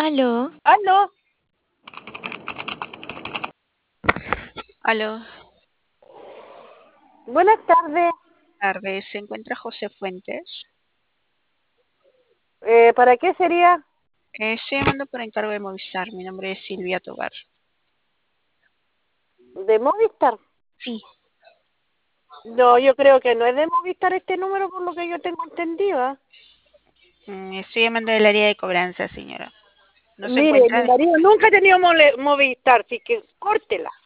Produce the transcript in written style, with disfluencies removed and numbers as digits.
Aló, Aló, aló, buenas tardes. tarde. ¿Se encuentra José Fuentes? ¿Para qué sería? Estoy llamando por encargo de Movistar. Mi nombre es Silvia Tobar. ¿De Movistar? Sí. No, yo creo que no es de Movistar este número por lo que yo tengo entendido. ¿Ah? Estoy llamando del área de cobranza, señora. ¿No se Mire, mi encuentra? marido nunca ha tenido Movistar, así que córtela.